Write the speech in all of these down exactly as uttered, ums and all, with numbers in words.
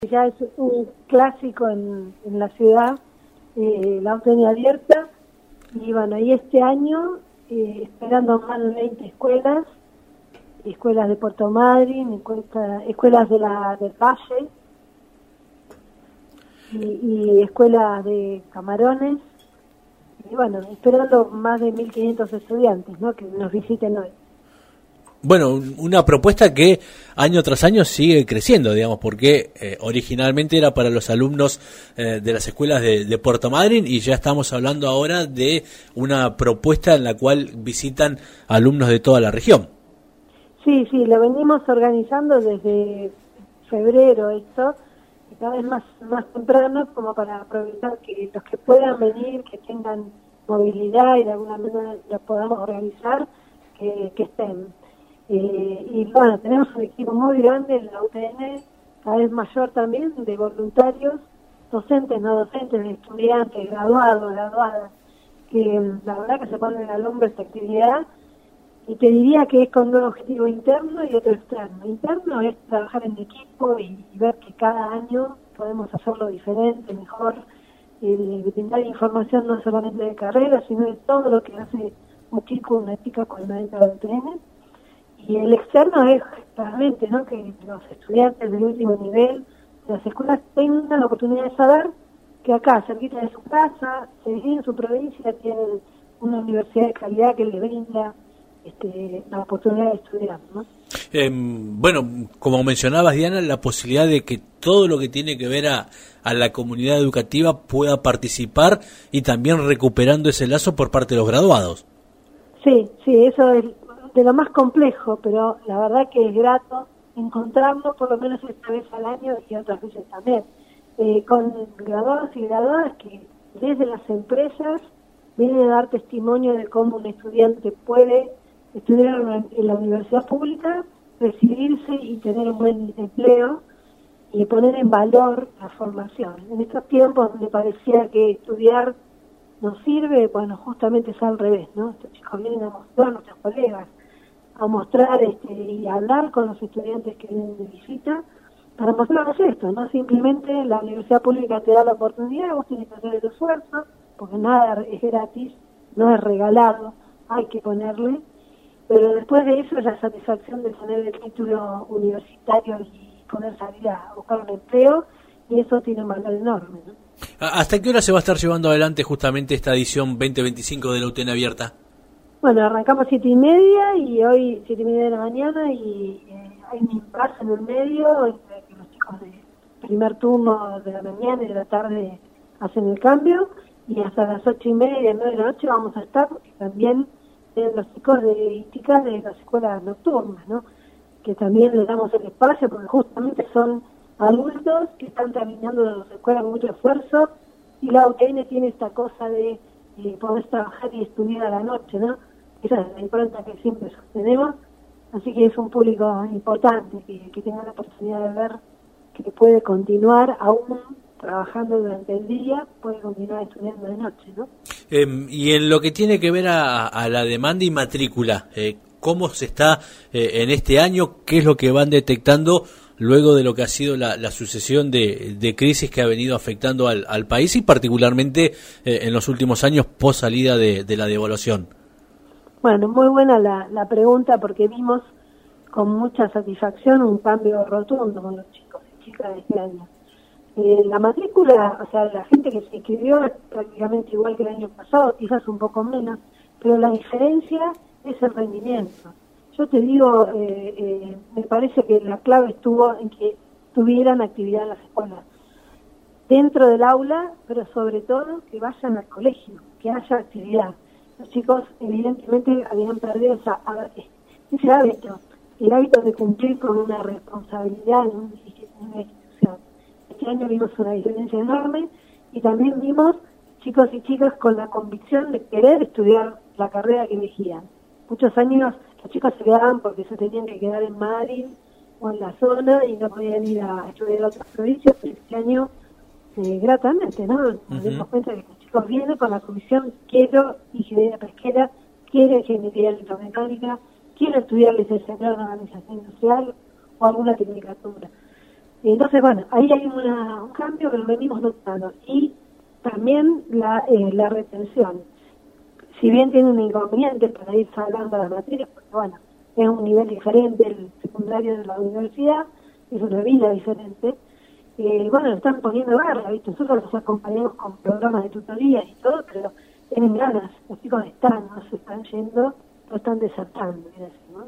Ya es un clásico en, en la ciudad, eh, la U T N abierta, y bueno, y este año, eh, esperando más de veinte escuelas, escuelas de Puerto Madryn, escuelas, escuelas de la del Valle, y, y escuelas de Camarones, y bueno, esperando más de mil quinientos estudiantes, ¿no?, que nos visiten hoy. Bueno, una propuesta que año tras año sigue creciendo, digamos, porque eh, originalmente era para los alumnos eh, de las escuelas de, de Puerto Madryn, y ya estamos hablando ahora de una propuesta en la cual visitan alumnos de toda la región. Sí, sí, lo venimos organizando desde febrero esto, y cada vez más, más temprano, como para aprovechar que los que puedan venir, que tengan movilidad y de alguna manera los podamos organizar, que, que estén. Eh, y bueno, tenemos un equipo muy grande en la U T N, cada vez mayor también, de voluntarios, docentes, no docentes, de estudiantes, graduados, graduadas, que la verdad que se ponen al hombro esta actividad, y te diría que es con un objetivo interno y otro externo. Interno es trabajar en equipo y, y ver que cada año podemos hacerlo diferente, mejor, y brindar información no solamente de carrera, sino de todo lo que hace un chico, una chica cuando entra a la U T N. Y el externo es realmente, ¿no?, que los estudiantes del último nivel de las escuelas tengan la oportunidad de saber que acá, cerquita de su casa, en su provincia, tienen una universidad de calidad que les brinda este, la oportunidad de estudiar, ¿no? Eh, bueno, como mencionabas, Diana, la posibilidad de que todo lo que tiene que ver a, a la comunidad educativa pueda participar, y también recuperando ese lazo por parte de los graduados. Sí, sí, eso es de lo más complejo, pero la verdad que es grato encontrarlo por lo menos esta vez al año y otras veces también, eh, con graduados y graduadas que desde las empresas vienen a dar testimonio de cómo un estudiante puede estudiar en la universidad pública, recibirse y tener un buen empleo y poner en valor la formación. En estos tiempos donde parecía que estudiar nos sirve, bueno, justamente es al revés, ¿no? Estos chicos vienen a mostrar a nuestros colegas, a mostrar este, y a hablar con los estudiantes que vienen de visita, para mostrarles esto, no simplemente la universidad pública te da la oportunidad, vos tenés que hacer el esfuerzo, porque nada es gratis, no es regalado, hay que ponerle, pero después de eso es la satisfacción de tener el título universitario y poder salir a buscar un empleo, y eso tiene un valor enorme, ¿no? ¿Hasta qué hora se va a estar llevando adelante justamente esta edición veinte veinticinco de la U T N abierta? Bueno, arrancamos siete y media y hoy siete y media de la mañana, y eh, hay un impasse en el medio entre que los chicos de primer turno de la mañana y de la tarde hacen el cambio, y hasta las ocho y media, nueve de la noche vamos a estar, porque también tienen los chicos de, y chicas de las escuelas nocturnas, ¿no?, que también les damos el espacio, porque justamente son adultos que están terminando las escuelas con mucho esfuerzo, y la U T N tiene esta cosa de eh, poder trabajar y estudiar a la noche, ¿no? Esa es la impronta que siempre sostenemos, así que es un público importante que, que tenga la oportunidad de ver que puede continuar aún trabajando durante el día, puede continuar estudiando de noche, ¿no? Eh, y en lo que tiene que ver a, a la demanda y matrícula, eh, ¿cómo se está eh, en este año? ¿Qué es lo que van detectando luego de lo que ha sido la, la sucesión de, de crisis que ha venido afectando al, al país, y particularmente eh, en los últimos años post salida de, de la devaluación? Bueno, muy buena la, la pregunta, porque vimos con mucha satisfacción un cambio rotundo con los chicos y chicas de este año. Eh, la matrícula, o sea, la gente que se inscribió es prácticamente igual que el año pasado, quizás un poco menos, pero la diferencia es el rendimiento. Yo te digo, eh, eh, me parece que la clave estuvo en que tuvieran actividad en las escuelas, dentro del aula, pero sobre todo que vayan al colegio, que haya actividad. Los chicos evidentemente habían perdido esa, ese hábito, el hábito de cumplir con una responsabilidad en una institución. Este año vimos una diferencia enorme, y también vimos chicos y chicas con la convicción de querer estudiar la carrera que elegían. Muchos años los chicos se quedaban porque se tenían que quedar en Madrid o en la zona y no podían ir a estudiar a otras provincias, pero este año eh, gratamente, ¿no? Nos uh-huh. dimos cuenta de que los chicos vienen con la comisión: quiero ingeniería pesquera, quiero ingeniería electromecánica, quiero estudiar licenciatura en organización industrial o alguna tecnicatura. Entonces, bueno, ahí hay una, un cambio que lo venimos notando. Y también la, eh, la retención. Si bien tiene un inconveniente para ir salvando las materias, porque bueno, es un nivel diferente el secundario de la universidad, es una vida diferente, eh, bueno, lo están poniendo garra, ¿viste? Nosotros los acompañamos con programas de tutorías y todo, pero tienen ganas, los chicos están, no se están yendo, no están desertando, ¿no?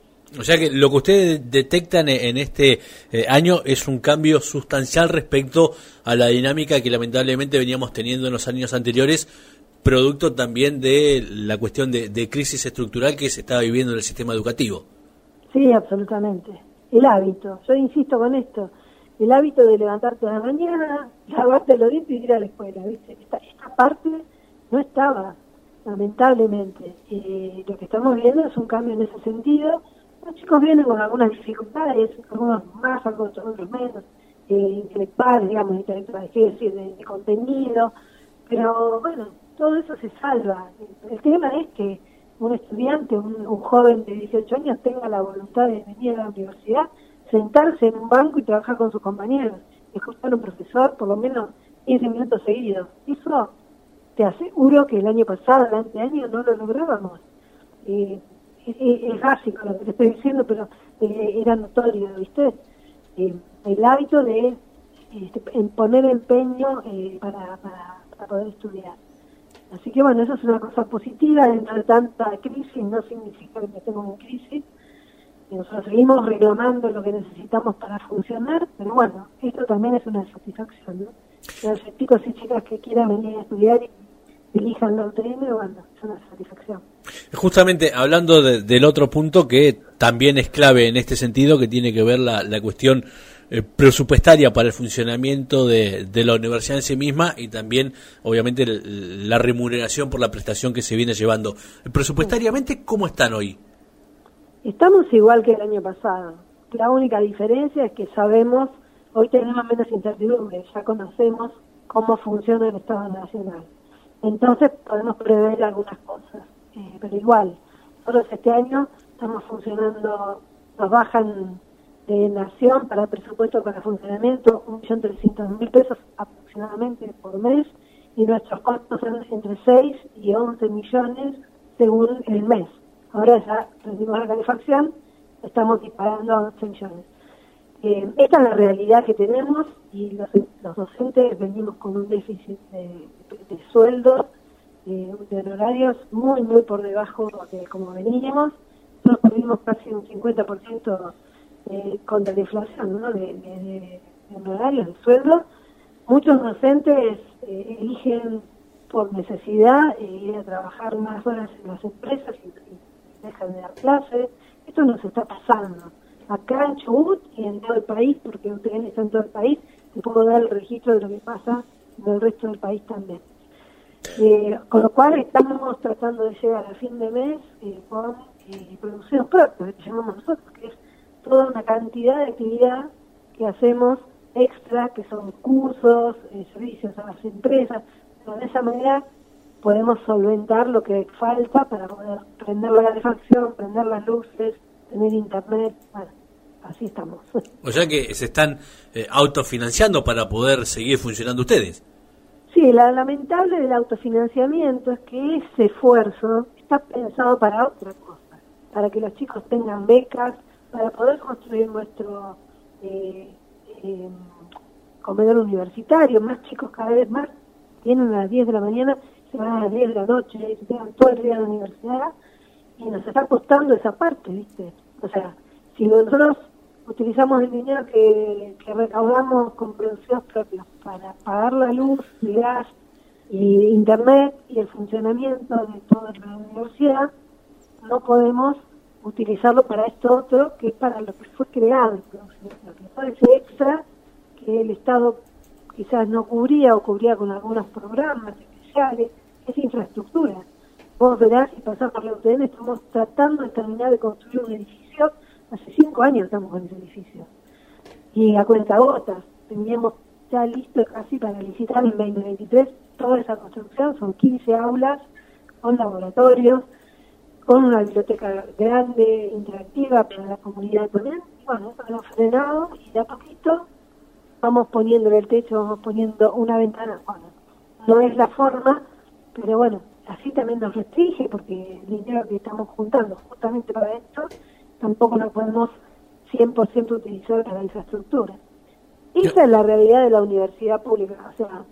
O sea que lo que ustedes detectan en este eh, año es un cambio sustancial respecto a la dinámica que lamentablemente veníamos teniendo en los años anteriores, producto también de la cuestión de, de crisis estructural que se estaba viviendo en el sistema educativo. Sí, absolutamente. El hábito, yo insisto con esto, el hábito de levantarte a la mañana, lavarte los dientes y ir a la escuela, ¿viste? Esta, esta parte no estaba, lamentablemente. Eh, lo que estamos viendo es un cambio en ese sentido. Los chicos vienen con algunas dificultades, algunos más, algunos otros menos, eh, intelectuales, digamos, intelectuales, quiero decir, de, de contenido, pero bueno, todo eso se salva. El tema es que un estudiante, un, un joven de dieciocho años tenga la voluntad de venir a la universidad, sentarse en un banco y trabajar con sus compañeros, escuchar a un profesor por lo menos quince minutos seguidos. Eso te aseguro que el año pasado, el anteaño, no lo lográbamos. Eh, es, es básico lo que te estoy diciendo, pero eh, era notorio, ¿viste? Eh, el hábito de este, en poner empeño eh, para, para, para poder estudiar. Así que bueno, eso es una cosa positiva. Dentro de tanta crisis no significa que estemos en crisis. Nosotros seguimos reclamando lo que necesitamos para funcionar, pero bueno, esto también es una satisfacción, ¿no? Los chicos y chicas que quieran venir a estudiar y elijan la U T M, bueno, es una satisfacción. Justamente hablando de, del otro punto que también es clave en este sentido, que tiene que ver la, la cuestión eh, presupuestaria para el funcionamiento de, de la universidad en sí misma y también, obviamente, el, la remuneración por la prestación que se viene llevando. Presupuestariamente, ¿cómo están hoy? Estamos igual que el año pasado. La única diferencia es que sabemos, hoy tenemos menos incertidumbre, ya conocemos cómo funciona el Estado Nacional. Entonces podemos prever algunas cosas, eh, pero igual, nosotros este año estamos funcionando, nos bajan de Nación para el presupuesto para funcionamiento un millón trescientos mil pesos aproximadamente por mes, y nuestros costos son entre seis y once millones según el mes. Ahora ya recibimos la calefacción, estamos disparando a once millones. Eh, esta es la realidad que tenemos y los, los docentes venimos con un déficit de, de, de sueldos, de, de honorarios muy, muy por debajo de como veníamos. Nosotros perdimos casi un cincuenta por ciento eh, contra la inflación, ¿no? de, de, de, de honorarios, de sueldos. Muchos docentes eh, eligen por necesidad eh, ir a trabajar más horas en las empresas y, y dejan de dar clases. Esto nos está pasando acá en Chubut y en todo el país, porque U T N está en todo el país. Te puedo dar el registro de lo que pasa en el resto del país también. Eh, con lo cual estamos tratando de llegar a fin de mes eh, con eh, producciones propias, que llamamos nosotros, que es toda una cantidad de actividad que hacemos extra, que son cursos, eh, servicios a las empresas. Pero de esa manera podemos solventar lo que falta para poder prender la calefacción, prender las luces, tener internet. Bueno, así estamos. O sea que se están eh, autofinanciando para poder seguir funcionando ustedes. Sí, la lamentable del autofinanciamiento es que ese esfuerzo está pensado para otra cosa, para que los chicos tengan becas, para poder construir nuestro eh, eh, comedor universitario. Más chicos cada vez más vienen a las diez de la mañana, se van a las diez de la noche, y se quedan todo el día en la universidad, y nos está costando esa parte, ¿viste? O sea, si nosotros utilizamos el dinero que, que recaudamos con producciones propias para pagar la luz, el gas, y internet y el funcionamiento de toda la universidad, no podemos utilizarlo para esto otro, que es para lo que fue creado, lo que fue ese extra que el Estado quizás no cubría o cubría con algunos programas especiales, es infraestructura. Vos verás, si pasás por la U T N, estamos tratando de terminar de construir un edificio, hace cinco años estamos con ese edificio, y a cuentagotas, teníamos ya listo casi para licitar en veinte veintitrés toda esa construcción, son quince aulas con laboratorios, con una biblioteca grande, interactiva para la comunidad de Ponente. Bueno, eso lo hemos frenado y de a poquito vamos poniendo en el techo, vamos poniendo una ventana, bueno, no es la forma, pero bueno, así también nos restringe, porque el dinero que estamos juntando justamente para esto, tampoco lo podemos cien por ciento utilizar para la infraestructura. Esa es la realidad de la universidad pública, o sea,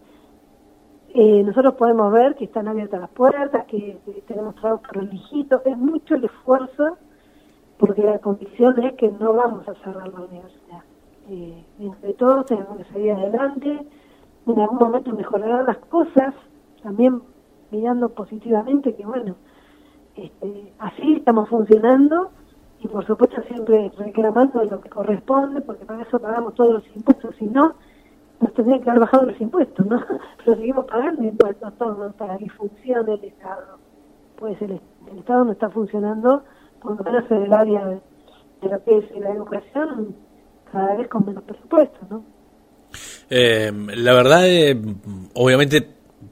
eh, nosotros podemos ver que están abiertas las puertas, que, que tenemos trabajo por el hijito, es mucho el esfuerzo, porque la convicción es que no vamos a cerrar la universidad. Eh, entre todos tenemos que salir adelante, en algún momento mejorarán las cosas, también mirando positivamente que bueno, este, así estamos funcionando y por supuesto siempre reclamando lo que corresponde, porque para eso pagamos todos los impuestos, si no, nos tendrían que haber bajado los impuestos, ¿no? Pero seguimos pagando impuestos todos para que funcione el Estado. Pues el, el Estado no está funcionando, por lo menos en el área de, de lo que es la educación, cada vez con menos presupuesto, ¿no? Eh, la verdad, eh, obviamente,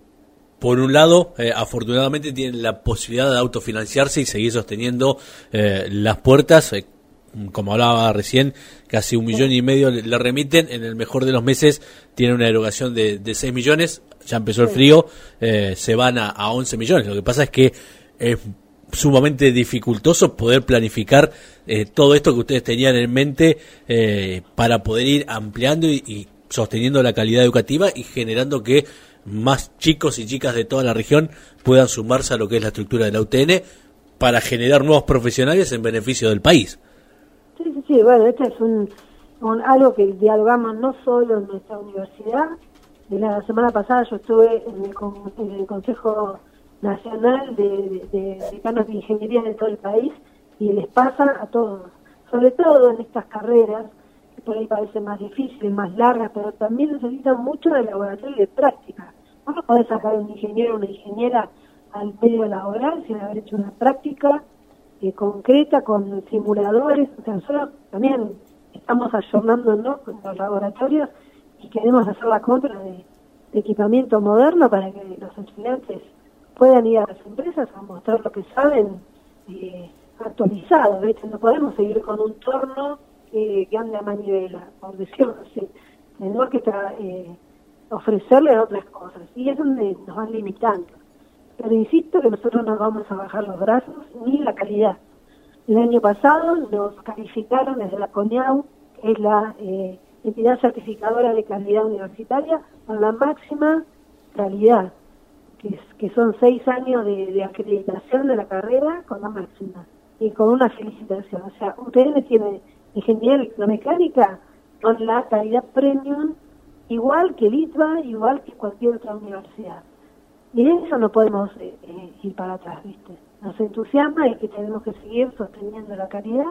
por un lado, eh, afortunadamente tienen la posibilidad de autofinanciarse y seguir sosteniendo eh, las puertas, eh, como hablaba recién, casi un millón y medio le, le remiten, en el mejor de los meses tiene una erogación de, de seis millones, ya empezó el frío, eh, se van a, a once millones, lo que pasa es que es sumamente dificultoso poder planificar eh, todo esto que ustedes tenían en mente eh, para poder ir ampliando y, y sosteniendo la calidad educativa y generando que más chicos y chicas de toda la región puedan sumarse a lo que es la estructura de la U T N para generar nuevos profesionales en beneficio del país. Sí, sí, sí, bueno, esto es un, un algo que dialogamos no solo en nuestra universidad. De la semana pasada yo estuve en el, en el Consejo Nacional de, de, de Decanos de Ingeniería de todo el país y les pasa a todos, sobre todo en estas carreras que por ahí parecen más difíciles, más largas, pero también necesitan mucho de laboratorio y de práctica. Vos no podés sacar un ingeniero o una ingeniera al medio laboral sin haber hecho una práctica eh, concreta con simuladores. O sea, nosotros también estamos ayornándonos con los laboratorios y queremos hacer la compra de, de equipamiento moderno para que los estudiantes puedan ir a las empresas a mostrar lo que saben eh, actualizado. ¿Ves? No podemos seguir con un torno eh, que ande a manivela, por decirlo así. Tenemos que tra eh, ofrecerle otras cosas y es donde nos van limitando. Pero insisto que nosotros no vamos a bajar los brazos ni la calidad. El año pasado nos calificaron desde la CONIAU, que es la eh, entidad certificadora de calidad universitaria, con la máxima calidad, que, es, que son seis años de, de acreditación de la carrera con la máxima y con una felicitación. O sea, U T N tiene ingeniería electromecánica con la calidad premium, igual que el I T B A, igual que cualquier otra universidad. Y en eso no podemos eh, eh, ir para atrás, ¿viste? Nos entusiasma y que tenemos que seguir sosteniendo la calidad.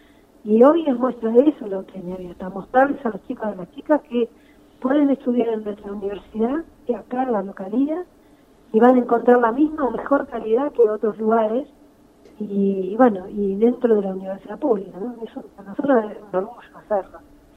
Y hoy es muestra de eso la U T N abierta, mostrarles a los chicos y a las chicas que pueden estudiar en nuestra universidad, que acá en la localidad, y van a encontrar la misma o mejor calidad que otros lugares, y, y bueno, y dentro de la universidad pública, ¿no? Eso para nosotros es un orgullo hacerlo.